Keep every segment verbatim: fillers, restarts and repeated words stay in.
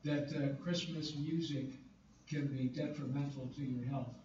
that uh, Christmas music can be detrimental to your health?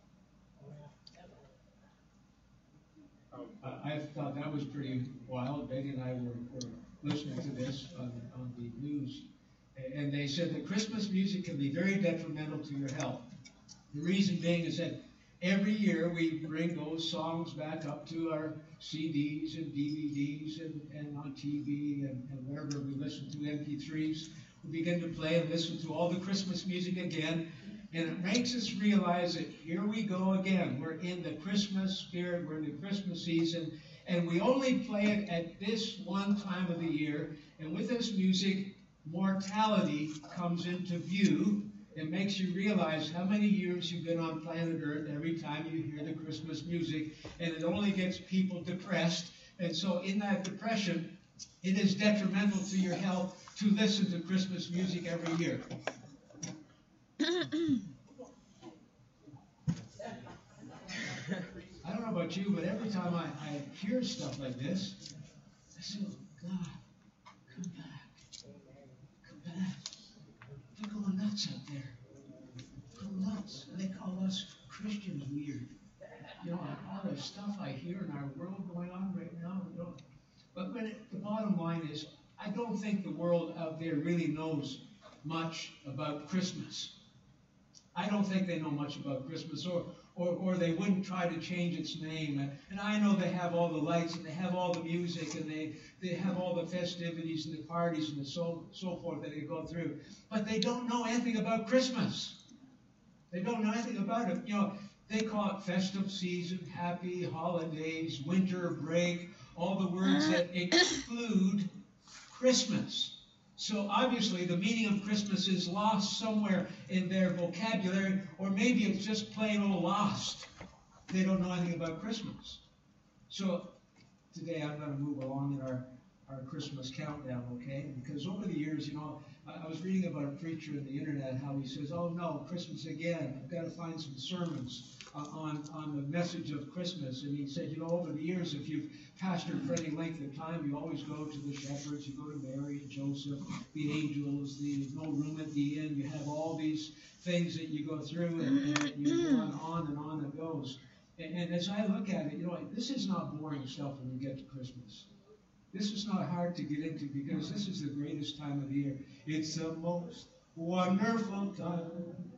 I, I thought that was pretty wild. Betty and I were, were listening to this on, on the news, and they said that Christmas music can be very detrimental to your health. The reason being is that every year we bring those songs back up to our C Ds and D V Ds and, and on T V and, and wherever we listen to M P threes. We begin to play and listen to all the Christmas music again, and it makes us realize that here we go again. We're in the Christmas spirit, we're in the Christmas season, and we only play it at this one time of the year. And with this music, mortality comes into view. It makes you realize how many years you've been on planet Earth every time you hear the Christmas music, and it only gets people depressed. And so in that depression, it is detrimental to your health to listen to Christmas music every year. I don't know about you, but every time I, I hear stuff like this, I say, oh, God, come back. Come back. They're going nuts out there. Go nuts. And they call us Christians weird. You know, all the stuff I hear in our world going on right now. You know. But when it, the bottom line is, I don't think the world out there really knows much about Christmas. I don't think they know much about Christmas, or, or, or they wouldn't try to change its name. And, and I know they have all the lights, and they have all the music, and they, they have all the festivities and the parties and the so, so forth that they go through. But they don't know anything about Christmas. They don't know anything about it. You know, they call it festive season, happy holidays, winter break, all the words that exclude Christmas. So obviously the meaning of Christmas is lost somewhere in their vocabulary, or maybe it's just plain old lost. They don't know anything about Christmas. So today I'm going to move along in our, our Christmas countdown, okay? Because over the years, you know, I, I was reading about a preacher on the internet, how he says, oh no, Christmas again. I've got to find some sermons uh, on, on the message of Christmas. And he said, you know, over the years, if you've pastored for any length of time, you always go to the shepherds, you go to Mary and Joseph, the angels, the no room at the inn. You have all these things that you go through, and, and you go on, on and on it goes. And, and as I look at it, you know, this is not boring stuff when you get to Christmas. This is not hard to get into, because this is the greatest time of the year. It's the most wonderful time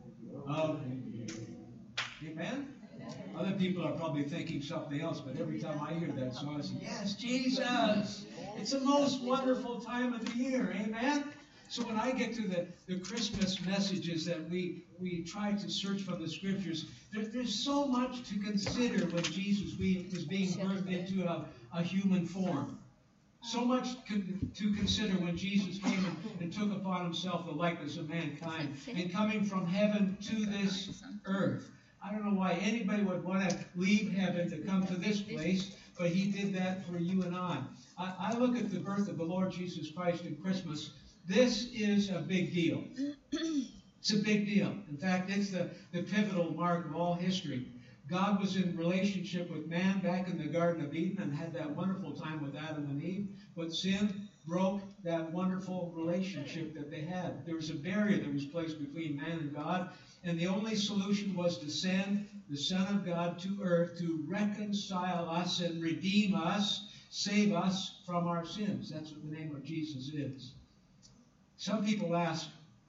of the year. Amen? Other people are probably thinking something else, but every time I hear that song, I say, yes, Jesus! It's the most wonderful time of the year. Amen? So when I get to the, the Christmas messages that we, we try to search from the Scriptures, there, there's so much to consider when Jesus was being birthed into a, a human form. So much to consider when Jesus came and, and took upon himself the likeness of mankind, and coming from heaven to this earth. I don't know why anybody would want to leave heaven to come to this place, but he did that for you and I. I, I look at the birth of the Lord Jesus Christ in Christmas. This is a big deal. It's a big deal. In fact, it's the, the pivotal mark of all history. God was in relationship with man back in the Garden of Eden and had that wonderful time with Adam and Eve, but sin broke that wonderful relationship that they had. There was a barrier that was placed between man and God, and the only solution was to send the Son of God to earth to reconcile us and redeem us, save us from our sins. That's what the name of Jesus is. Some people ask,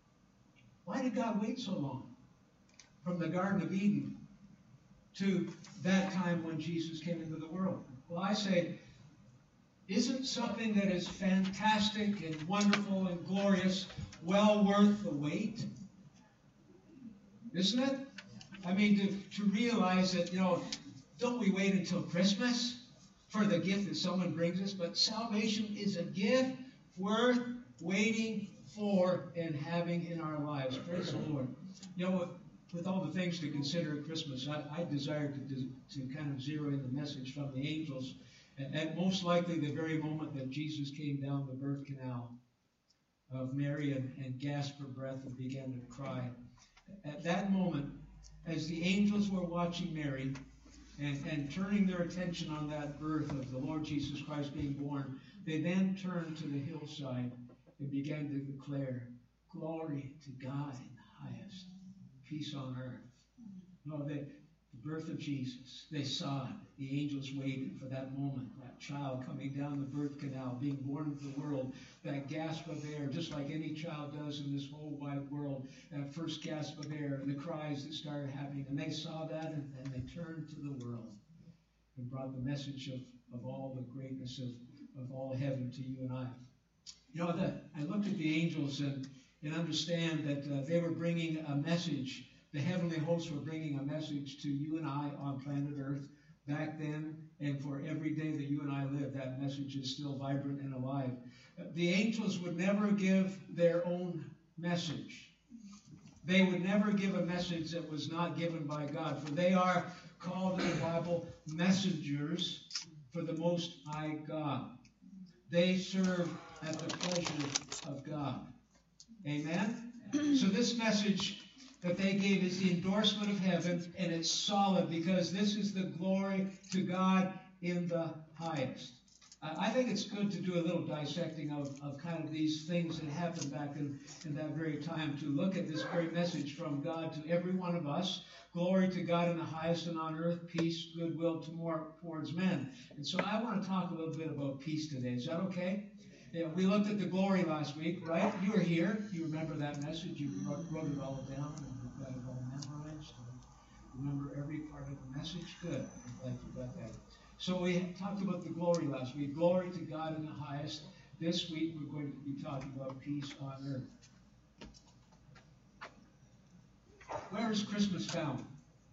why did God wait so long from the Garden of Eden to that time when Jesus came into the world? Well, I say, isn't something that is fantastic and wonderful and glorious well worth the wait? Isn't it? I mean, to, to realize that, you know, don't we wait until Christmas for the gift that someone brings us? But salvation is a gift worth waiting for and having in our lives. Praise the Lord. You know, with all the things to consider at Christmas, I, I desire to, to kind of zero in the message from the angels at, at most likely the very moment that Jesus came down the birth canal of Mary and, and gasped for breath and began to cry. At that moment, as the angels were watching Mary and, and turning their attention on that birth of the Lord Jesus Christ being born, they then turned to the hillside and began to declare, glory to God in the highest, peace on earth. No, they, the birth of Jesus, they saw it. The angels waited for that moment, that child coming down the birth canal, being born into the world, that gasp of air, just like any child does in this whole wide world, that first gasp of air and the cries that started happening. And they saw that, and, and they turned to the world and brought the message of, of all the greatness of, of all heaven to you and I. You know, the, I looked at the angels and, and understand that uh, they were bringing a message. The heavenly hosts were bringing a message to you and I on planet Earth back then, and for every day that you and I live, that message is still vibrant and alive. The angels would never give their own message. They would never give a message that was not given by God, for they are called in the Bible messengers for the Most High God. They serve at the pleasure of God. Amen? So this message that they gave is the endorsement of heaven, and it's solid because this is the glory to God in the highest. I think it's good to do a little dissecting of, of kind of these things that happened back in, in that very time, to look at this great message from God to every one of us. Glory to God in the highest, and on earth peace, goodwill to more, towards men. And so I want to talk a little bit about peace today. Is that okay? Yeah, we looked at the glory last week, right? You were here. You remember that message. You wrote, wrote it all down, and you've got it all memorized. Remember every part of the message? Good. I'm glad you got that. So we talked about the glory last week. Glory to God in the highest. This week we're going to be talking about peace on earth. Where is Christmas found?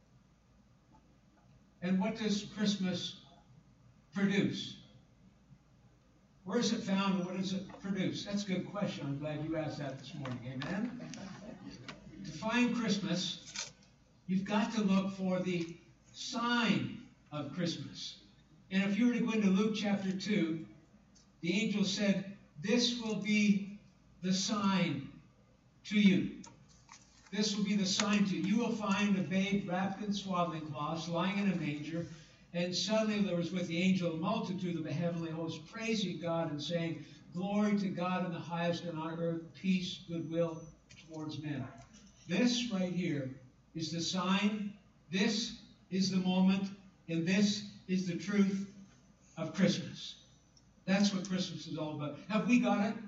And what does Christmas produce? Where is it found and what does it produce? That's a good question. I'm glad you asked that this morning. Amen? To find Christmas, you've got to look for the sign of Christmas. And if you were to go into Luke chapter two, the angel said, this will be the sign to you. This will be the sign to you. You will find a babe wrapped in swaddling cloths, lying in a manger. And suddenly there was with the angel a multitude of the heavenly hosts, praising God and saying, glory to God in the highest, and on earth peace, goodwill towards men. This right here is the sign. This is the moment. And this is the truth of Christmas. That's what Christmas is all about. Have we got it?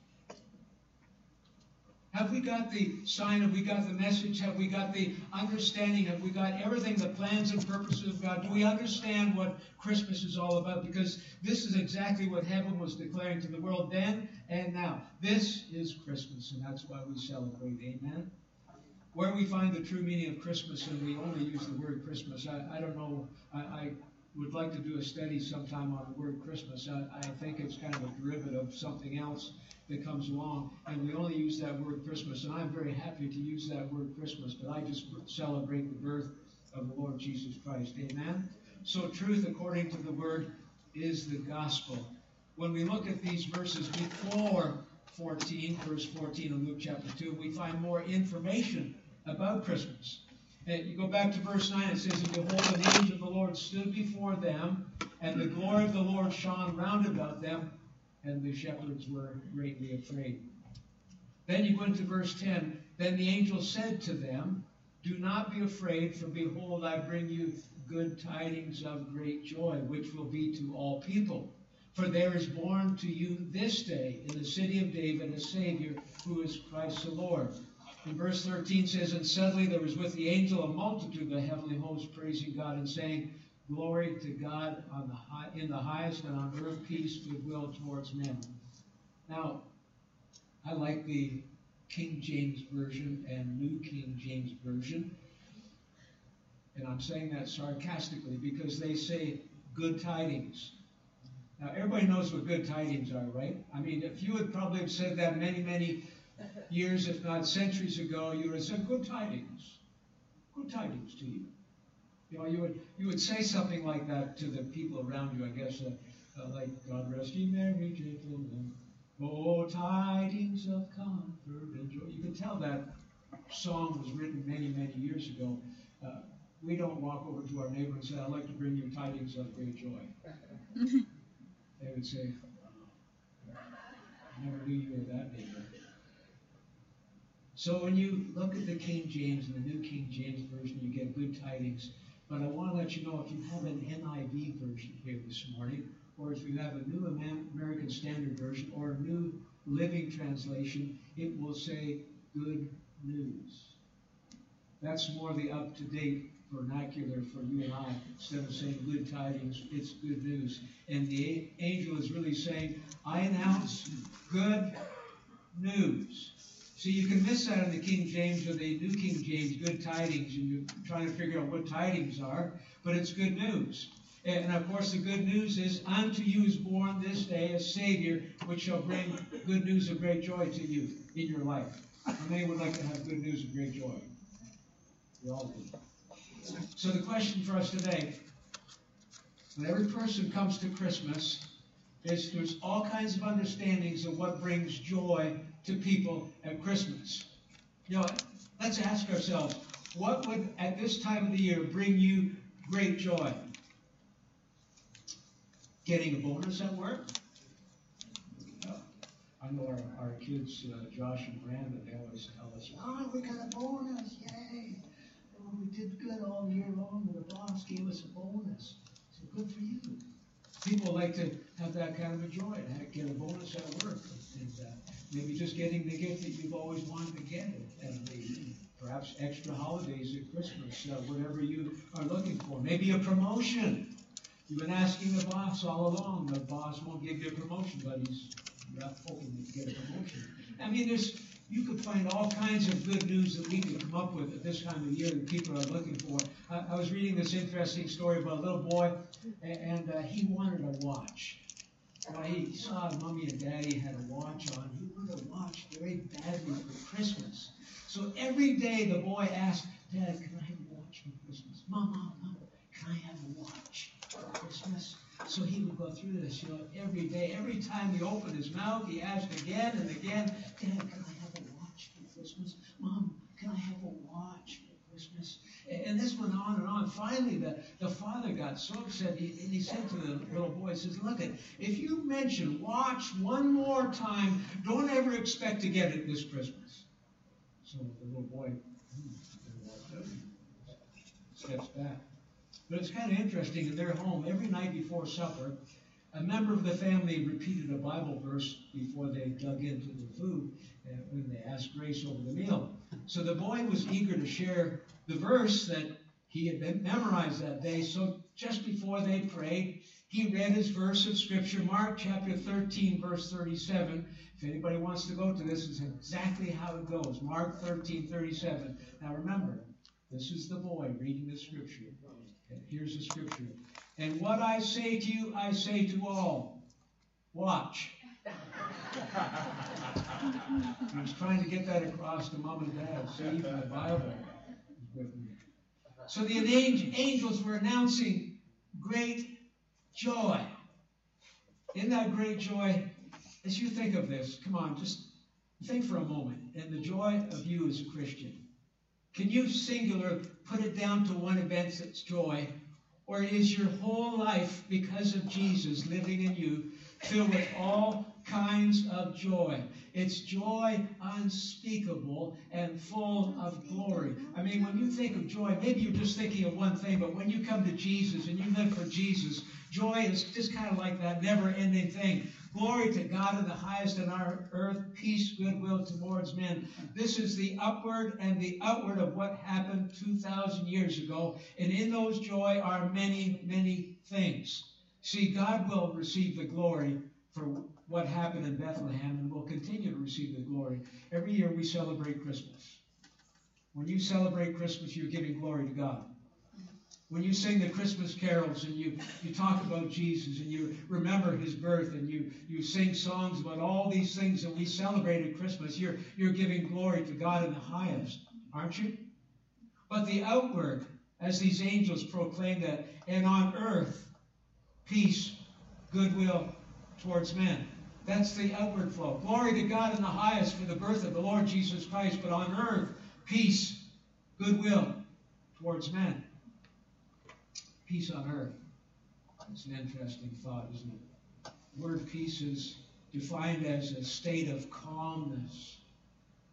Have we got the sign? Have we got the message? Have we got the understanding? Have we got everything, the plans and purposes of God? Do we understand what Christmas is all about? Because this is exactly what heaven was declaring to the world then and now. This is Christmas, and that's why we celebrate. Amen? Where we find the true meaning of Christmas, and we only use the word Christmas, I, I don't know. I, I would like to do a study sometime on the word Christmas. I, I think it's kind of a derivative of something else that comes along, and we only use that word Christmas, and I'm very happy to use that word Christmas, but I just celebrate the birth of the Lord Jesus Christ. Amen? So truth, according to the word, is the gospel. When we look at these verses before fourteen, verse fourteen of Luke chapter two, we find more information about Christmas. And you go back to verse nine, it says, and behold, an angel of the Lord stood before them, and the glory of the Lord shone round about them, and the shepherds were greatly afraid. Then you go into verse ten, then the angel said to them, do not be afraid, for behold, I bring you good tidings of great joy, which will be to all people. For there is born to you this day in the city of David a Savior, who is Christ the Lord. And verse thirteen says, and suddenly there was with the angel a multitude of the heavenly hosts praising God and saying, glory to God on the high, in the highest, and on earth peace, goodwill towards men. Now, I like the King James Version and New King James Version. And I'm saying that sarcastically because they say good tidings. Now, everybody knows what good tidings are, right? I mean, if you would probably have said that many, many years, if not centuries ago, you would have said good tidings. Good tidings to you. You know, you would you would say something like that to the people around you, I guess, uh, uh, like, God rest ye merry gentlemen, oh, tidings of comfort and joy. You could tell that song was written many, many years ago. Uh, we don't walk over to our neighbor and say, I'd like to bring you tidings of great joy. They would say, never knew you were that neighbor. So when you look at the King James and the New King James Version, you get good tidings. But I want to let you know, if you have an N I V version here this morning, or if you have a New American Standard Version or a New Living Translation, it will say good news. That's more the up-to-date vernacular for you and I. Instead of saying good tidings, it's good news. And the angel is really saying, I announce good news. See, you can miss that in the King James or the New King James, good tidings, and you're trying to figure out what tidings are, but it's good news. And of course, the good news is, unto you is born this day a Savior, which shall bring good news of great joy to you in your life. How many would like to have good news of great joy? We all do. So the question for us today, when every person comes to Christmas, is there's all kinds of understandings of what brings joy to people at Christmas. You know, let's ask ourselves, what would at this time of the year bring you great joy? Getting a bonus at work? Uh, I know our, our kids, uh, Josh and Miranda, they always tell us, oh, we got a bonus, yay! Oh, we did good all year long, and the boss gave us a bonus. So good for you. People like to have that kind of a joy, and get a bonus at work, and uh, maybe just getting the gift that you've always wanted to get, and the, perhaps extra holidays at Christmas, uh, whatever you are looking for. Maybe a promotion. You've been asking the boss all along. The boss won't give you a promotion, but he's not hoping to get a promotion. I mean, there's you could find all kinds of good news that we could come up with at this time of year that people are looking for. I, I was reading this interesting story about a little boy, and, and uh, he wanted a watch. Well, he saw Mommy and Daddy had a watch on. He wanted a watch very badly for Christmas. So every day the boy asked, Dad, can I have a watch for Christmas? Mom, Mom, Mom, can I have a watch for Christmas? So he would go through this, you know, every day. Every time he opened his mouth, he asked again and again, Dad, can I have a watch for Christmas? Mom, can I have a watch for Christmas? And this went on and on. Finally, the, the father got so upset, he, and he said to the little boy, he says, look, if you mention watch one more time, don't ever expect to get it this Christmas. So the little boy hmm, steps back. But it's kind of interesting, in their home, every night before supper, a member of the family repeated a Bible verse before they dug into the food uh, when they asked grace over the meal. So the boy was eager to share the verse that he had been memorized that day. So just before they prayed, he read his verse of Scripture, Mark chapter thirteen, verse thirty-seven. If anybody wants to go to this, this is exactly how it goes. Mark thirteen, thirty-seven. Now remember, this is the boy reading the Scripture. And here's the Scripture. And what I say to you, I say to all. Watch. I was trying to get that across to Mom and Dad. See, even the Bible is with me. So the angels were announcing great joy. In that great joy, as you think of this, come on, just think for a moment. And the joy of you as a Christian. Can you, singular, put it down to one event that's joy? Or is your whole life, because of Jesus living in you, filled with all kinds of joy? It's joy unspeakable and full of glory. I mean, when you think of joy, maybe you're just thinking of one thing, but when you come to Jesus and you live for Jesus, joy is just kind of like that never-ending thing. Glory to God in the highest on our earth, peace, goodwill towards men. This is the upward and the outward of what happened two thousand years ago. And in those joy are many, many things. See, God will receive the glory for what happened in Bethlehem and will continue to receive the glory. Every year we celebrate Christmas. When you celebrate Christmas, you're giving glory to God. When you sing the Christmas carols and you, you talk about Jesus and you remember his birth and you, you sing songs about all these things that we celebrate at Christmas, you're, you're giving glory to God in the highest, aren't you? But the outward, as these angels proclaim that, and on earth, peace, goodwill towards men. That's the outward flow. Glory to God in the highest for the birth of the Lord Jesus Christ, but on earth, peace, goodwill towards men. Peace on earth. It's an interesting thought, isn't it? The word peace is defined as a state of calmness,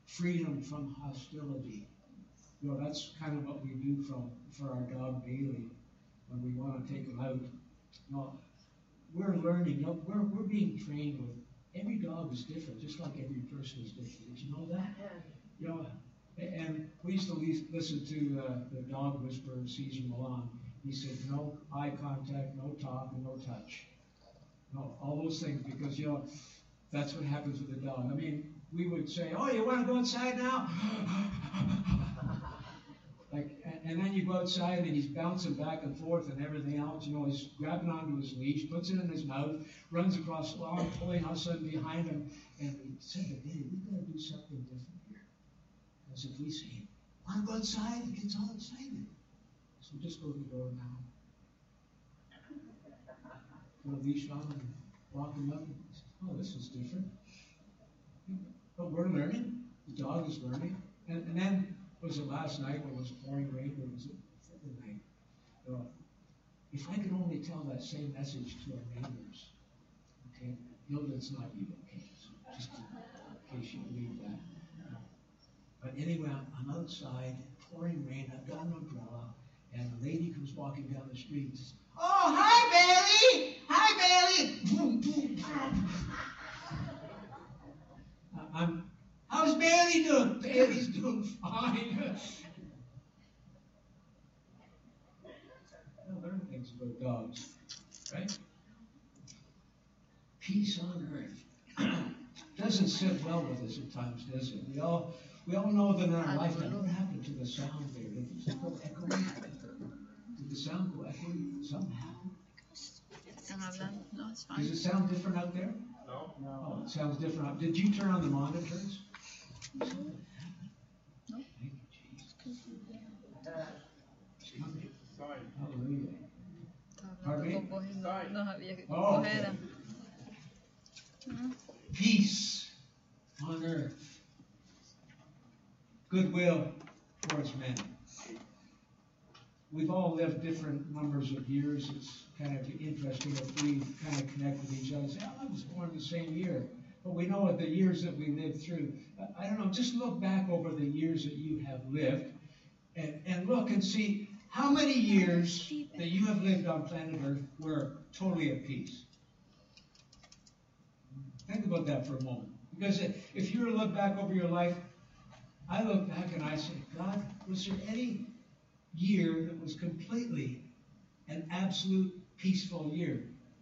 freedom from hostility. You know, that's kind of what we do from for our dog Bailey when we want to take him out. You know, we're learning. You know, we're we're being trained with every dog is different, just like every person is different. Did you know that? You know, and we used to listen to uh, the dog whisperer, Caesar Milan. He said, no eye contact, no talk, and no touch. No, all those things, because, you know, that's what happens with a dog. I mean, we would say, oh, you want to go outside now? Like, and then you go outside and he's bouncing back and forth and everything else. You know, he's grabbing onto his leash, puts it in his mouth, runs across the lawn, pulling all of a sudden behind him. And we said, hey, we've got to do something different here. Because if we say, want to go outside, he gets all excited. So just go to the door now. Put a leash on and walk him up. And say, oh, this is different. But we're learning. The dog is learning. And, and then, was it last night when it was pouring rain, or was it the night? Uh, if I could only tell that same message to our neighbors, okay, know that it's not you, okay? So just in case you believe that. Uh, but anyway, I'm, I'm outside, pouring rain, I've got an umbrella, and a lady comes walking down the street and says, oh, hi, Bailey! Hi, Bailey! Boom, boom, boom. uh, I'm How's Bailey doing? Bailey's doing fine. I learn things about dogs, right? Peace on earth. Doesn't sit well with us at times, does it? We all we all know that in our lifetime, what happened to the sound there? Did it go echoing? Did the sound go echoing somehow? No, it's fine. Does it sound different out there? No. Oh, it sounds different out. Did you turn on the monitors? No. Thank you, Jesus. Sorry. Hallelujah. Pardon me? No había que Oh, coger. okay. Peace on earth. Goodwill towards men. We've all lived different numbers of years. It's kind of interesting if we kind of connect with each other and say, oh, I was born the same year. But we know what the years that we lived through. I don't know, just look back over the years that you have lived and, and look and see how many years that you have lived on planet Earth were totally at peace. Think about that for a moment. Because if you were to look back over your life, I look back and I say, God, was there any year that was completely an absolute peaceful year?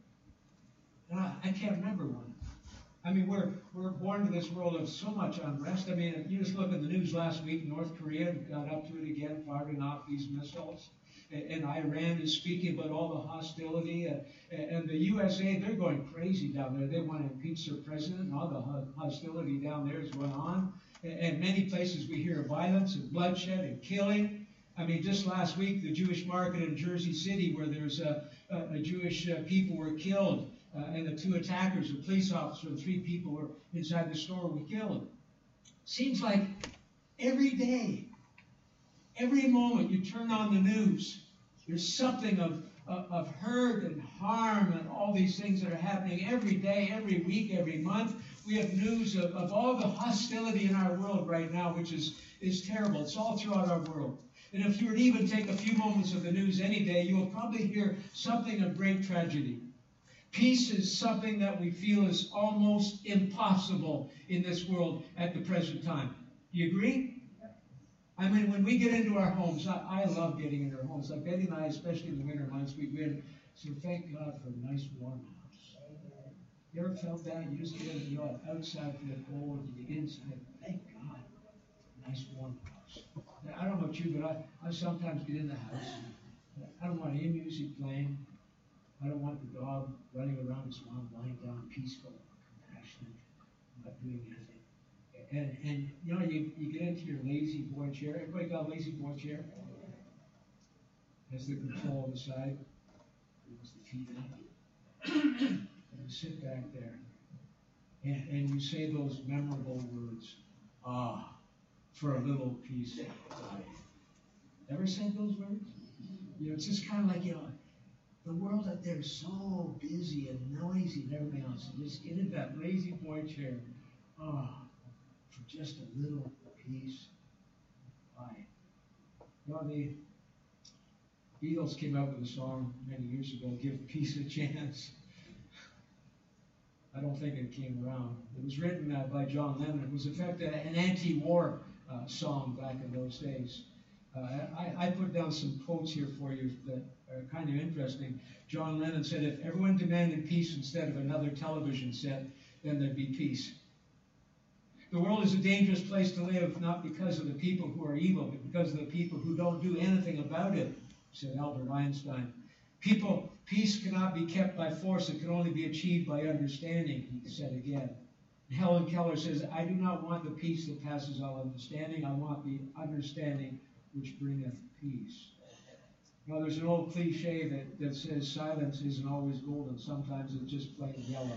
And I, I can't remember one. I mean, we're we're born to this world of so much unrest. I mean, if you just look at the news last week, North Korea got up to it again, firing off these missiles. And, and Iran is speaking about all the hostility. Uh, and the U S A, they're going crazy down there. They want to impeach their president, and all the hostility down there is going on. And, and many places we hear of violence and bloodshed and killing. I mean, just last week, the Jewish market in Jersey City, where there's a, a, a Jewish uh, people were killed. Uh, and the two attackers, the police officer, and three people were inside the store were killed. Seems like every day, every moment you turn on the news, there's something of, of, of hurt and harm and all these things that are happening every day, every week, every month. We have news of, of all the hostility in our world right now, which is, is terrible. It's all throughout our world. And if you were to even take a few moments of the news any day, you will probably hear something of great tragedy. Peace is something that we feel is almost impossible in this world at the present time. Do you agree? I mean, when we get into our homes, I, I love getting into our homes. Like Betty and I, especially in the winter months, we win. So thank God for a nice warm house. You ever felt that? You just get in, you know, outside for the cold, and you get inside. Thank God for a nice warm house. I don't know about you, but I, I sometimes get in the house. I don't want any music playing. I don't want the dog running around his mom, lying down, peaceful, compassionate, not doing anything. And, and you know, you, you get into your lazy boy chair. Everybody got a lazy boy chair? Has the control on the side. Brings the feet up. And you sit back there. And, and you say those memorable words, ah, for a little piece of life. Ever said those words? You know, it's just kind of like, you know, the world out there is so busy and noisy and everything else. You just get in that lazy boy chair. Oh, for just a little piece of pie. You know, the Beatles came out with a song many years ago, Give Peace a Chance. I don't think it came around. It was written uh, by John Lennon. It was, in fact, uh, an anti-war uh, song back in those days. Uh, I, I put down some quotes here for you that are kind of interesting. John Lennon said, if everyone demanded peace instead of another television set, then there'd be peace. The world is a dangerous place to live, not because of the people who are evil, but because of the people who don't do anything about it, said Albert Einstein. People, peace cannot be kept by force. It can only be achieved by understanding, he said again. And Helen Keller says, I do not want the peace that passes all understanding. I want the understanding which bringeth peace. Now, there's an old cliche that, that says silence isn't always golden. Sometimes it's just plain yellow.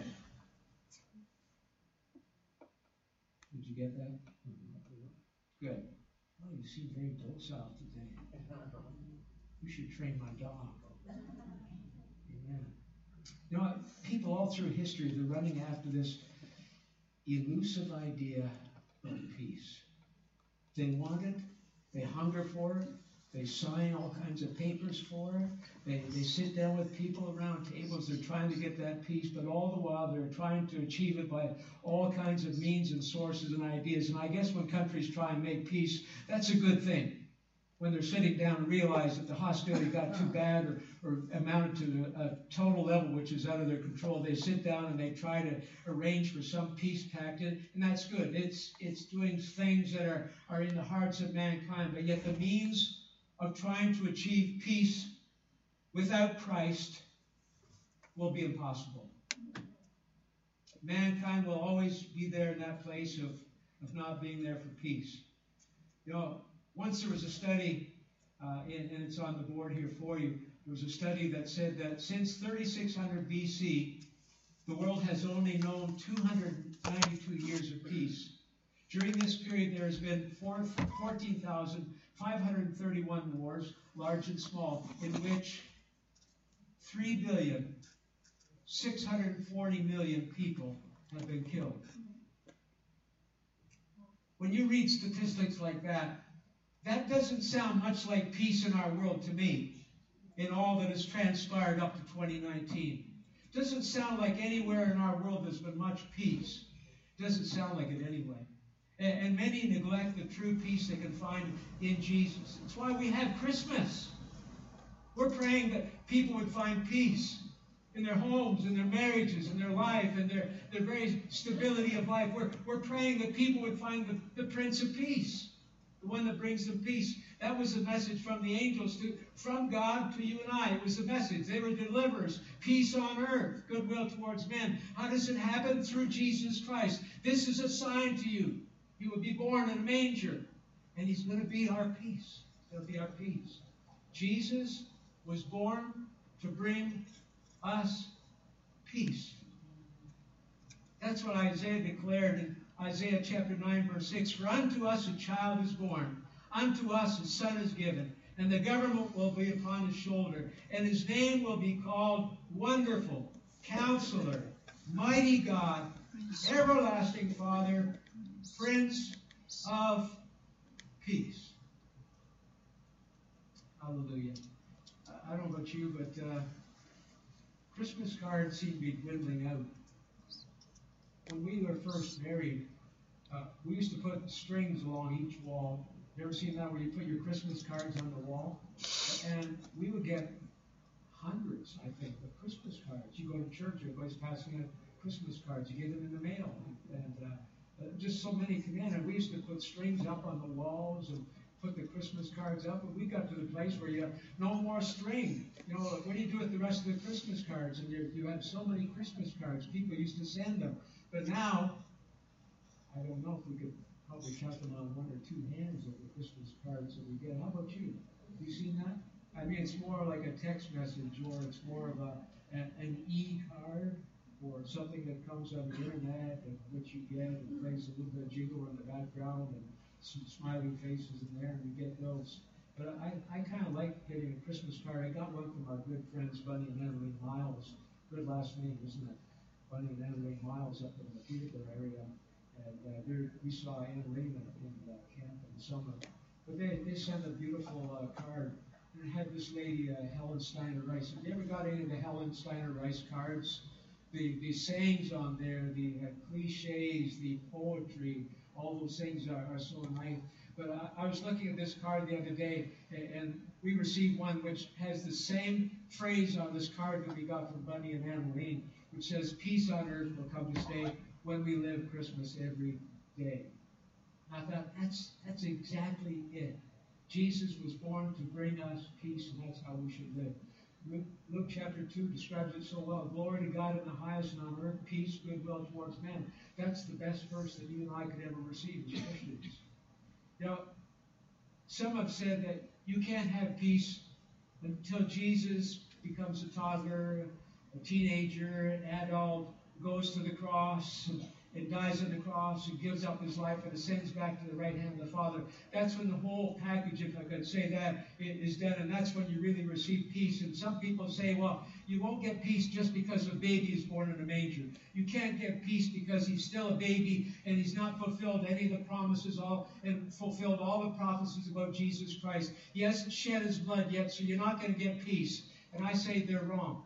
Did you get that? Good. Well, you seem very docile today. You should train my dog. Amen. You know, people all through history, they're running after this elusive idea of peace. They want it. They hunger for it. They sign all kinds of papers for it. They, they sit down with people around tables. They're trying to get that peace, but all the while they're trying to achieve it by all kinds of means and sources and ideas. And I guess when countries try and make peace, that's a good thing. When they're sitting down and realize that the hostility got too bad or, or amounted to a, a total level which is out of their control, they sit down and they try to arrange for some peace pact, and that's good. It's it's doing things that are, are in the hearts of mankind, but yet the means of trying to achieve peace without Christ will be impossible. Mankind will always be there in that place of, of not being there for peace. You know, once there was a study, uh, and, and it's on the board here for you, there was a study that said that since thirty-six hundred B C, the world has only known two hundred ninety-two years of peace. During this period, there has been fourteen thousand five hundred thirty-one wars, large and small, in which three billion six hundred forty million people have been killed. When you read statistics like that, that doesn't sound much like peace in our world to me, in all that has transpired up to twenty nineteen. It doesn't sound like anywhere in our world there's been much peace. It doesn't sound like it anyway. And, and many neglect the true peace they can find in Jesus. It's why we have Christmas. We're praying that people would find peace in their homes, in their marriages, in their life, and their, their very stability of life. We're, we're praying that people would find the, the Prince of Peace, the one that brings them peace. That was the message from the angels, to, from God to you and I. It was the message. They were deliverers. Peace on earth, goodwill towards men. How does it happen? Through Jesus Christ. This is a sign to you. He will be born in a manger, and he's going to be our peace. He's going to be our peace. Jesus was born to bring us peace. That's what Isaiah declared in Isaiah chapter nine, verse six. For unto us a child is born, unto us a son is given, and the government will be upon his shoulder, and his name will be called Wonderful, Counselor, Mighty God, Everlasting Father, Prince of Peace. Hallelujah. I don't know about you, but uh, Christmas cards seem to be dwindling out. When we were first married, uh, we used to put strings along each wall. You ever seen that, where you put your Christmas cards on the wall? And we would get hundreds, I think, of Christmas cards. You go to church, everybody's passing out Christmas cards. You get them in the mail. And uh, uh, just so many come in. And we used to put strings up on the walls and put the Christmas cards up. And we got to the place where you have no more string. You know, what do you do with the rest of the Christmas cards? And you, you have so many Christmas cards. People used to send them. But now, I don't know if we could probably count them on one or two hands of the Christmas cards that we get. How about you? Have you seen that? I mean, it's more like a text message, or it's more of a an, an e-card, or something that comes on the internet, and which you get, and plays a little bit of jingle in the background, and some smiley faces in there, and you get those. But I, I kind of like getting a Christmas card. I got one from our good friends, Bunny and Emily Miles. Good last name, isn't it? Bunny and Emily Miles up in the Peterborough area. And uh, there we saw Ann Lehman in uh, camp in the summer. But they, they sent a beautiful uh, card. And it had this lady, uh, Helen Steiner Rice. Have you ever got any of the Helen Steiner Rice cards? The, the sayings on there, the uh, cliches, the poetry, all those things are, are so nice. But I, I was looking at this card the other day, and, and we received one which has the same phrase on this card that we got from Bunny and Annaline, which says, "Peace on earth will come this day when we live Christmas every day." I thought, that's, that's exactly it. Jesus was born to bring us peace, and that's how we should live. Luke, Luke chapter two describes it so well. Glory to God in the highest, and on earth peace, goodwill towards men. That's the best verse that you and I could ever receive as Christians. You know, some have said that you can't have peace until Jesus becomes a toddler, a teenager, an adult, goes to the cross, and, and dies on the cross, and gives up his life and ascends back to the right hand of the Father. That's when the whole package, if I could say that, is done, and that's when you really receive peace. And some people say, well, you won't get peace just because a baby is born in a manger. You can't get peace because he's still a baby and he's not fulfilled any of the promises all and fulfilled all the prophecies about Jesus Christ. He hasn't shed his blood yet, so you're not going to get peace. And I say they're wrong.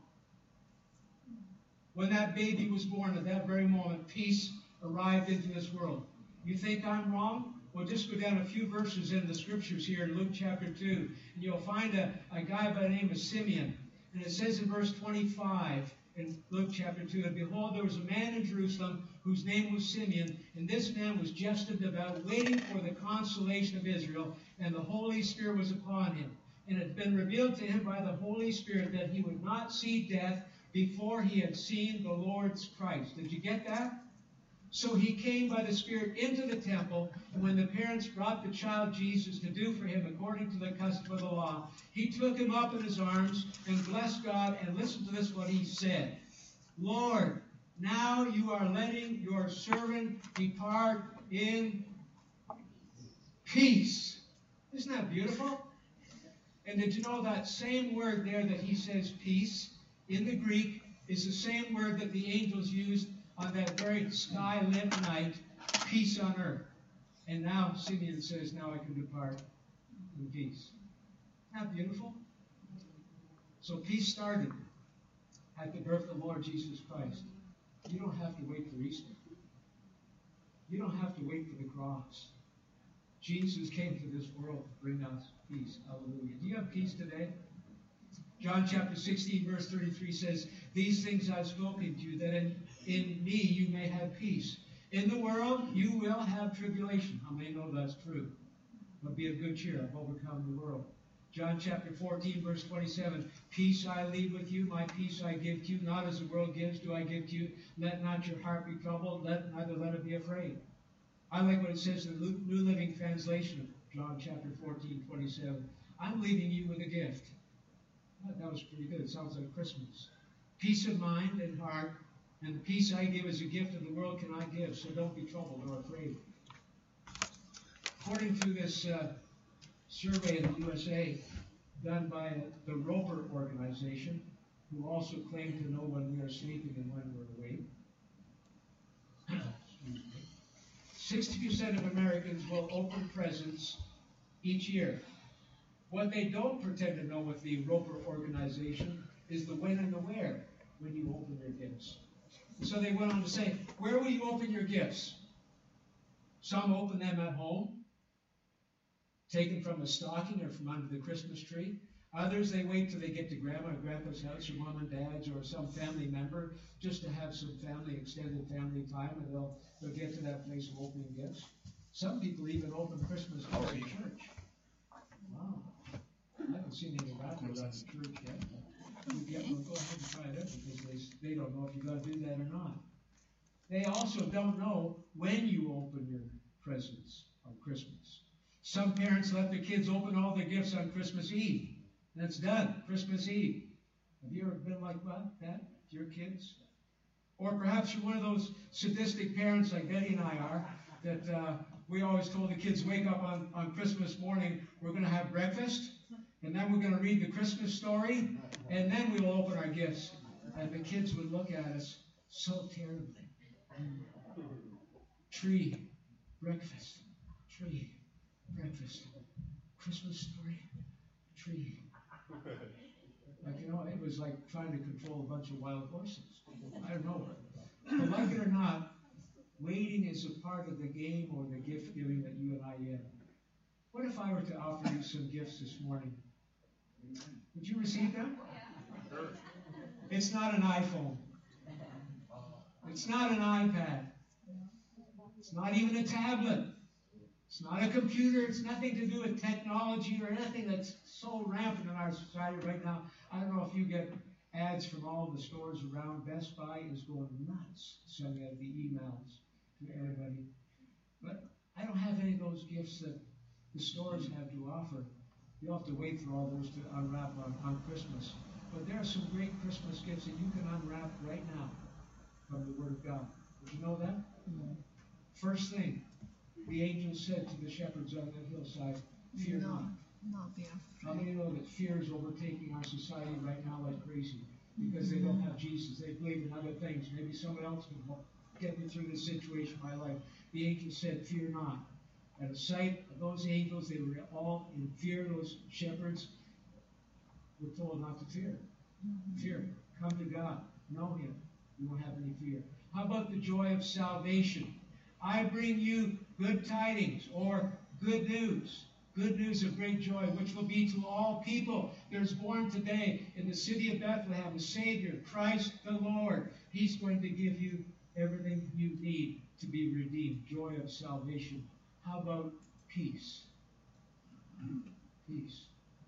When that baby was born, at that very moment, peace arrived into this world. You think I'm wrong? Well, just go down a few verses in the scriptures here in Luke chapter two, and you'll find a, a guy by the name of Simeon. And it says in verse twenty-five in Luke chapter two, "And behold, there was a man in Jerusalem whose name was Simeon, and this man was just and devout, waiting for the consolation of Israel, and the Holy Spirit was upon him. And it had been revealed to him by the Holy Spirit that he would not see death before he had seen the Lord's Christ." Did you get that? So he came by the Spirit into the temple, and when the parents brought the child Jesus to do for him according to the custom of the law, he took him up in his arms and blessed God, and listen to this, what he said. "Lord, now you are letting your servant depart in peace." Isn't that beautiful? And did you know that same word there that he says peace in the Greek is the same word that the angels used on that very sky-lit night, peace on earth. And now Simeon says, now I can depart in peace. Isn't that beautiful? So peace started at the birth of the Lord Jesus Christ. You don't have to wait for Easter. You don't have to wait for the cross. Jesus came to this world to bring us peace. Hallelujah. Do you have peace today? John chapter sixteen, verse thirty-three says, "These things I've spoken to you, that in, in me you may have peace. In the world you will have tribulation." How many know that's true? But be of good cheer. I've overcome the world. John chapter fourteen, verse twenty-seven, "Peace I leave with you, my peace I give to you. Not as the world gives do I give to you. Let not your heart be troubled, let neither let it be afraid." I like what it says in the New Living Translation of John chapter fourteen, twenty-seven. "I'm leaving you with a gift." That was pretty good. It sounds like Christmas. "Peace of mind and heart, and the peace I give as a gift of the world cannot give, so don't be troubled or afraid." According to this uh, survey in the U S A done by uh, the Roper organization, who also claim to know when we are sleeping and when we're awake, sixty percent of Americans will open presents each year. What they don't pretend to know with the Roper organization is the when and the where when you open your gifts. And so they went on to say, where will you open your gifts? Some open them at home, taken from a stocking or from under the Christmas tree. Others, they wait till they get to grandma or grandpa's house or mom and dad's or some family member just to have some family, extended family time, and they'll, they'll get to that place of opening gifts. Some people even open Christmas gifts in church. Wow. I haven't seen any of that around the church yet. You get them, go ahead and try it out because they, they don't know if you're going to do that or not. They also don't know when you open your presents on Christmas. Some parents let their kids open all their gifts on Christmas Eve. That's done, Christmas Eve. Have you ever been like that to your kids? Or perhaps you're one of those sadistic parents like Betty and I are, that uh, we always told the kids, wake up on, on Christmas morning, we're going to have breakfast, and then we're going to read the Christmas story, and then we will open our gifts. And the kids would look at us so terribly. Tree, breakfast, tree, breakfast, Christmas story, tree. Like, you know, it was like trying to control a bunch of wild horses. I don't know. But like it or not, waiting is a part of the game or the gift giving that you and I get. What if I were to offer you some gifts this morning? Would you receive them? It's not an iPhone. It's not an iPad. It's not even a tablet. It's not a computer. It's nothing to do with technology or anything that's so rampant in our society right now. I don't know if you get ads from all the stores around. Best Buy is going nuts sending out the emails to everybody. But I don't have any of those gifts that the stores have to offer. You'll have to wait for all those to unwrap on, on Christmas. But there are some great Christmas gifts that you can unwrap right now from the Word of God. Did you know that? Mm-hmm. First thing, the angel said to the shepherds on the hillside, fear no, not. Not be afraid. How many know that fear is overtaking our society right now like crazy? Because mm-hmm. they don't have Jesus. They believe in other things. Maybe someone else can help get me through this situation in my life. The angel said, fear not. At the sight of those angels, they were all in fear. Those shepherds were told not to fear. Mm-hmm. Fear. Come to God. Know Him. You won't have any fear. How about the joy of salvation? I bring you good tidings or good news. Good news of great joy, which will be to all people. There's born today in the city of Bethlehem a Savior, Christ the Lord. He's going to give you everything you need to be redeemed. Joy of salvation. How about peace? Peace.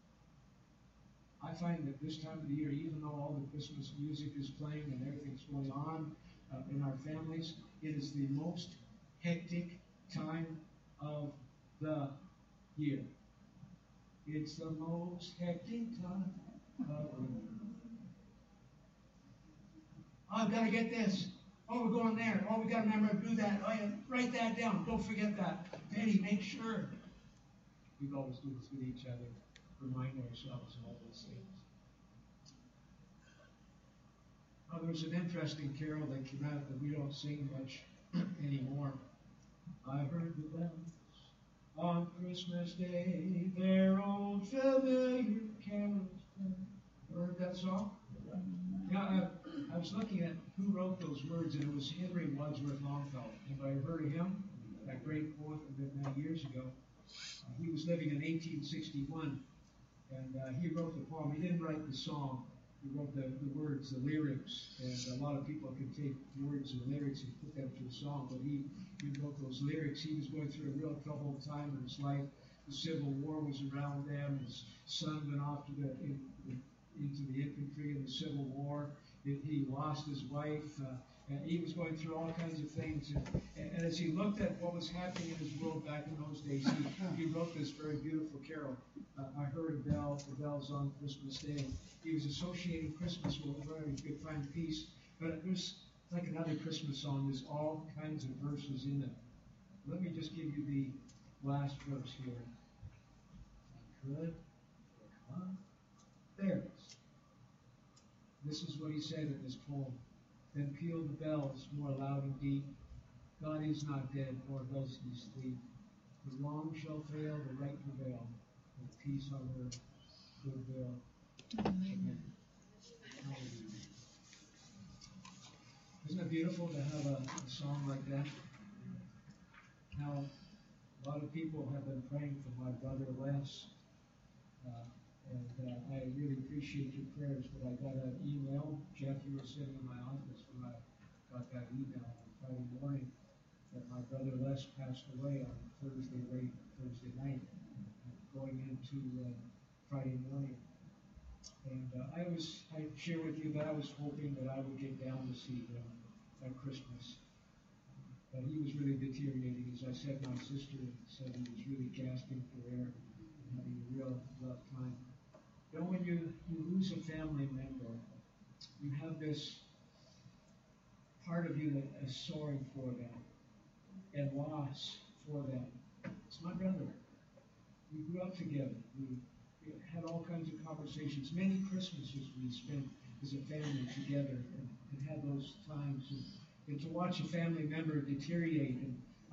I find that this time of the year, even though all the Christmas music is playing and everything's going on uh, in our families, it is the most hectic time of the year. It's the most hectic time of the year. Oh, I've got to get this. Oh, we're going there. Oh, we got to remember to do that. Oh, yeah, write that down. Don't forget that. Betty, make sure. We always do this with each other. Remind ourselves of all those things. Oh, there was an interesting carol that came out that we don't sing much anymore. I heard the bells on Christmas Day, their old familiar carols play. Heard that song? Yeah, I, I was looking at who wrote those words, and it was Henry Wadsworth Longfellow. Anybody heard of him? That great poet that lived many years ago. Uh, he was living in eighteen sixty-one, and uh, he wrote the poem. He didn't write the song. He wrote the, the words, the lyrics, and a lot of people can take words and lyrics and put them to a song, but he, he wrote those lyrics. He was going through a real troubled time in his life. The Civil War was around them. His son went off to the, in, in, into the infantry in the Civil War. It, he lost his wife. Uh, and he was going through all kinds of things. And, and as he looked at what was happening in his world back in those days, he, he wrote this very beautiful carol. Uh, I heard a bell, the bells on Christmas Day. He was associating Christmas with a very good find peace. But there's like another Christmas song. There's all kinds of verses in it. Let me just give you the last verse here. If I could. Come. There it is. This is what he said in this poem. Then peal the bells more loud and deep. God is not dead, nor does he sleep. The wrong shall fail, the right prevail. With peace on earth, goodwill. Amen. Hallelujah. Isn't it beautiful to have a, a song like that? Now, a lot of people have been praying for my brother Les. Uh, And uh, I really appreciate your prayers, but I got an email. Jeff, you were sitting in my office when I got that email on Friday morning that my brother Les passed away on Thursday, late Thursday night, going into uh, Friday morning. And uh, I was, I share with you that I was hoping that I would get down to see him at Christmas. But he was really deteriorating. As I said, my sister said he was really gasping for air and having a real rough time. You know, when you, you lose a family member, you have this part of you that is sorry for them and loss for them. It's my brother. We grew up together. We, we had all kinds of conversations. Many Christmases we spent as a family together and, and had those times. And, and to watch a family member deteriorate and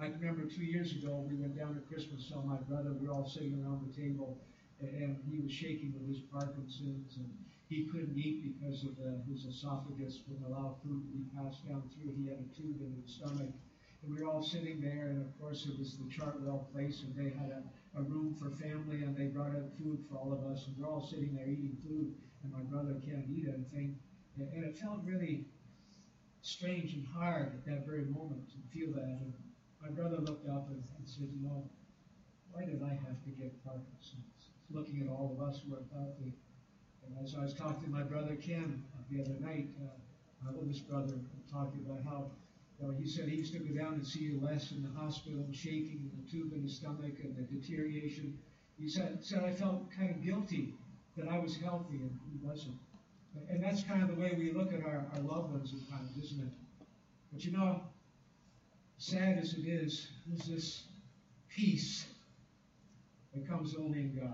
I remember two years ago, we went down to Christmas, saw my brother, we were all sitting around the table, and he was shaking with his Parkinson's, and he couldn't eat because of uh, his esophagus wouldn't allow food to be passed down through. He had a tube in his stomach. And we were all sitting there, and of course it was the Chartwell place, and they had a, a room for family, and they brought out food for all of us, and we're all sitting there eating food, and my brother can't eat anything. And, and it felt really strange and hard at that very moment to feel that. And my brother looked up and, and said, you know, why did I have to get Parkinson's? Looking at all of us who are healthy. And as I was talking to my brother Ken the other night, uh, my oldest brother, talking about how, you know, he said he used to go down and see Les in the hospital, shaking and the tube in his stomach and the deterioration. He said, said I felt kind of guilty that I was healthy and he wasn't. And that's kind of the way we look at our, our loved ones at times, isn't it? But you know, sad as it is, there's this peace that comes only in God.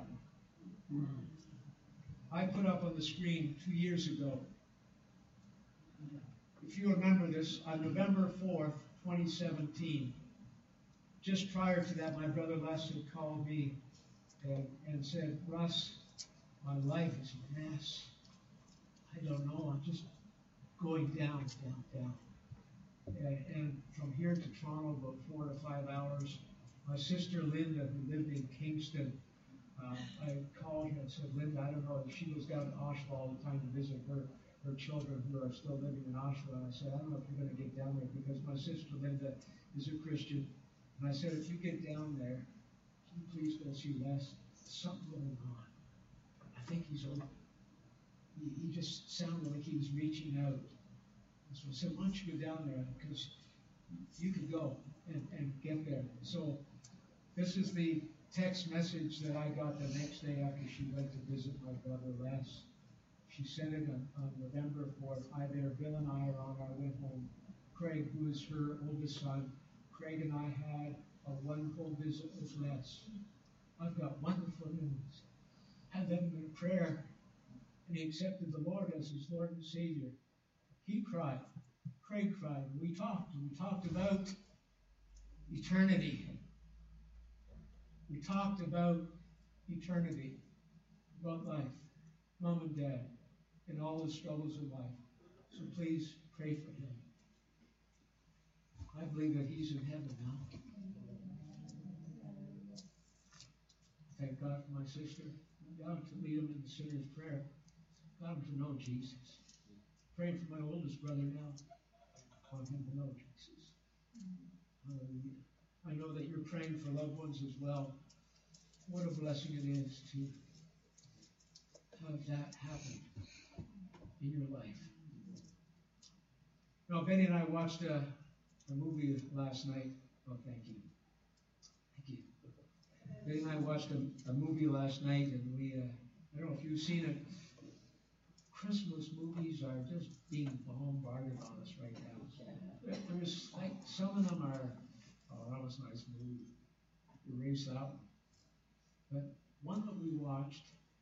I put up on the screen two years ago, if you remember this, on November fourth, twenty seventeen, just prior to that, my brother Les had called me and, and said, Russ, my life is a mess. I don't know, I'm just going down, down, down. And, and from here to Toronto, about four to five hours, my sister Linda, who lived in Kingston, uh, I called her and said, Linda, I don't know, she was down in Oshawa all the time to visit her, her children who are still living in Oshawa. And I said, I don't know if you're going to get down there because my sister Linda is a Christian. And I said, if you get down there, can you please go see Les? There's something going on. I think he's open. He, he just sounded like he was reaching out. And so I said, why don't you go down there? Because you can go and, and get there. So this is the text message that I got the next day after she went to visit my brother Les. She sent it on, on November fourth. Hi there, Bill and I are on our way home. Craig, who is her oldest son, Craig and I had a wonderful visit with Les. I've got wonderful news. Had them in prayer, and he accepted the Lord as his Lord and Savior. He cried. Craig cried. We talked. We talked about eternity. We talked about eternity, about life, mom and dad, and all the struggles of life. So please pray for him. I believe that he's in heaven now. Thank God for my sister. God to lead him in the sinner's prayer. God to know Jesus. Praying for my oldest brother now. I want him to know Jesus. Hallelujah. I know that you're praying for loved ones as well. What a blessing it is to have that happen in your life. Now, Benny and I watched a, a movie last night. Oh, thank you. Thank you. Benny and I watched a, a movie last night, and we, uh, I don't know if you've seen it. Christmas movies are just being bombarded on us right now. There's like, some of them are, oh, that was a nice movie. Erase that one. But one that we watched,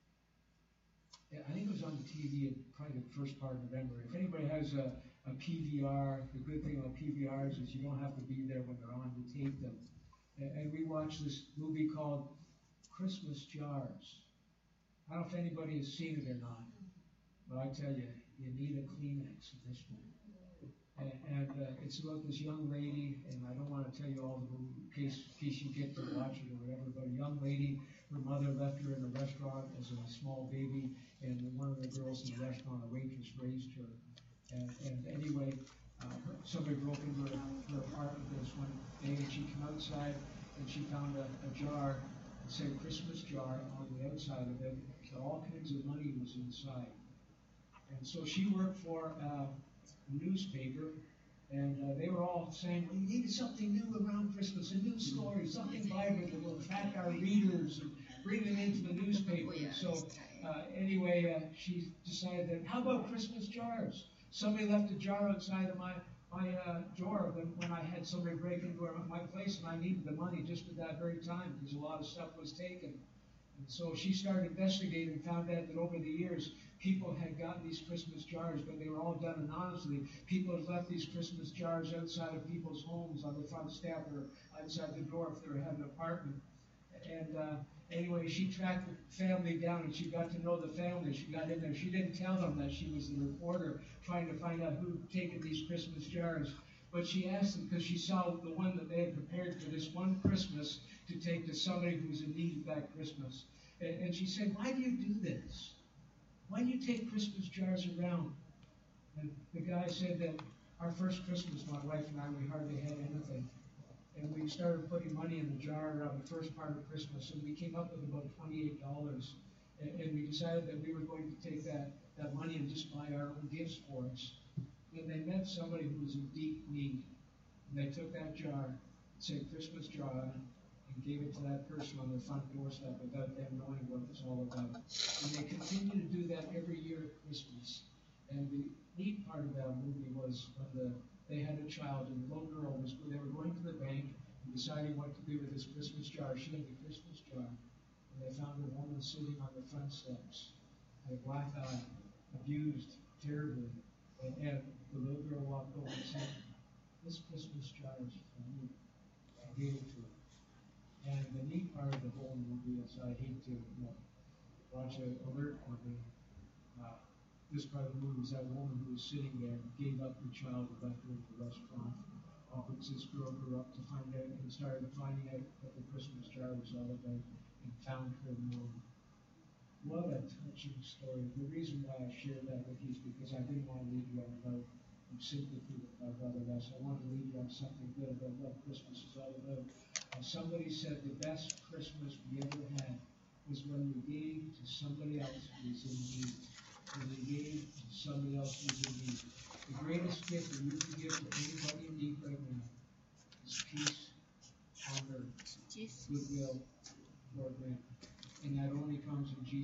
I think it was on the T V at probably the first part of November. If anybody has a, a P V R, the good thing about P V Rs is you don't have to be there when they're on to tape them. And, and we watched this movie called Christmas Jars. I don't know if anybody has seen it or not, but I tell you, you need a Kleenex in this one. And, and uh, it's about this young lady, and I don't want to tell you all the movie in case, in case you get to watch it or whatever, but a young lady, her mother left her in a restaurant as a small baby, and one of the girls in the restaurant, a waitress, raised her. And, and anyway, uh, somebody broke into her, her apartment this one day, and she came outside, and she found a, a jar, it said Christmas jar on the outside of it, so all kinds of money was inside. And so she worked for uh, newspaper, and uh, they were all saying, we need something new around Christmas, a new story, something vibrant that will attract our readers and bring them into the newspaper. So uh, anyway, uh, she decided that, how about Christmas jars? Somebody left a jar outside of my, my uh, door when, when I had somebody break into my place, and I needed the money just at that very time because a lot of stuff was taken. And so she started investigating and found out that over the years, people had gotten these Christmas jars, but they were all done anonymously. People had left these Christmas jars outside of people's homes, on the front step or outside the door if they had an apartment. And uh, anyway, she tracked the family down and she got to know the family. She got in there. She didn't tell them that she was the reporter trying to find out who had taken these Christmas jars. But she asked them because she saw the one that they had prepared for this one Christmas to take to somebody who was in need that Christmas. And, and she said, why do you do this? Why do you take Christmas jars around? And the guy said that our first Christmas, my wife and I, we hardly had anything. And we started putting money in the jar around the first part of Christmas, and we came up with about twenty-eight dollars. And, and we decided that we were going to take that, that money and just buy our own gifts for us. And they met somebody who was in deep need. And they took that jar, said Christmas jar on it, and gave it to that person on their front doorstep without them knowing what it was all about. And they continue to do that every year at Christmas. And the neat part of that movie was when the they had a child, and the little girl was, they were going to the bank and deciding what to do with this Christmas jar. She had the Christmas jar, and they found a woman sitting on the front steps, had a black eye, abused terribly. And, and the little girl walked over and said, this Christmas jar is for you. I gave it to her. And the neat part of the whole movie is, I hate to you know, watch an alert on me. Uh, This part of the movie was that woman who was sitting there and gave up her child and left her in the restaurant. Uh, which this girl grew up to find out and started finding out what the Christmas jar was all about and found her mom. What a touching story. The reason why I shared that with you is because I didn't want to leave you on a note of sympathy with my brother Les. I wanted to leave you on something good about what Christmas is all about. Uh, somebody said the best Christmas we ever had was when we gave to somebody else who was in need. When we gave to somebody else who was in need. The greatest gift that you can give to anybody in need right now is peace, honor, goodwill, toward men. And that only comes in Jesus.